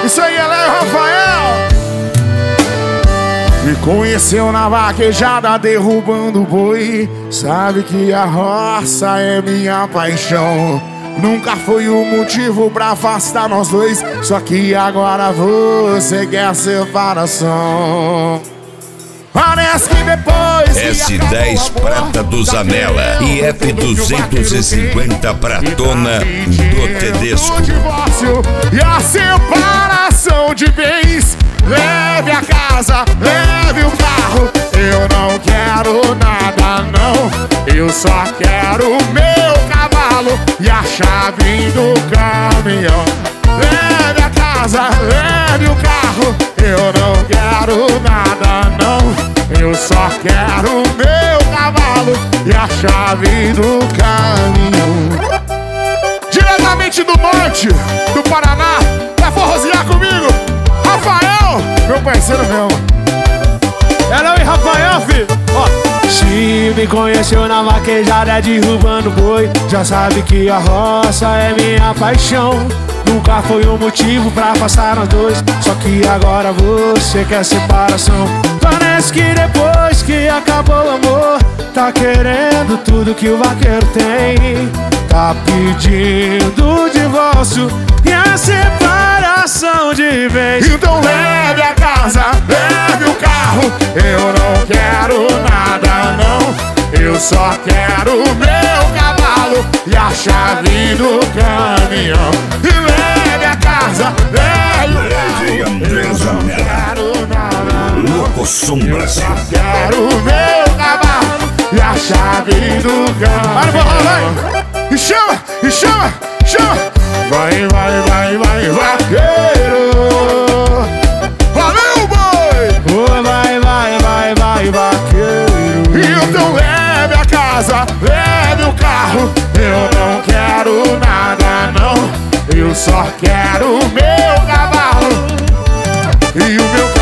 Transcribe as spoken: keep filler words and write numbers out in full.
Isso aí, Léo e Rafael. Me conheceu na vaquejada derrubando boi. Sabe que a roça é minha paixão. Nunca foi o motivo pra afastar nós dois. Só que agora você quer separação. Parece que depois S dez prata do Zanella e F duzentos e cinquenta pratona do Tedesco. O divórcio e a separação de bens. Leve a casa, leve o carro. Eu não quero nada não. Eu só quero o meu cavalo e a chave do caminhão. Leve a casa, leve o carro. Eu não quero nada não. Eu só quero o meu cavalo e a chave do caminhão. Diretamente do norte do Paraná, pra forrosear comigo, Rafael, meu parceiro mesmo. É Léo e Rafael, filho. Ó. Se me conheceu na vaquejada derrubando boi, já sabe que a roça é minha paixão. Nunca foi um motivo pra afastar nós dois. Só que agora você quer separação. Parece que depois que acabou o amor, tá querendo tudo que o vaqueiro tem. Tá pedindo o divórcio e a separação de vez. Então leve a casa, leve o carro. Eu não quero nada não. Eu só quero o meu cavalo e a chave do caminhão. E leve a casa, leve o carro. Eu não quero nada não. Louco Sombra. Eu só quero o meu cavalo e a chave do caminhão. E chama, e chama, chama. Vai, vai, vai, vai, vaqueiro. Valeu, boi. Oh, vai, vai, vai, vai, vaqueiro. Então leve a casa, leve o carro. Eu não quero nada não. Eu só quero o meu cavalo e o meu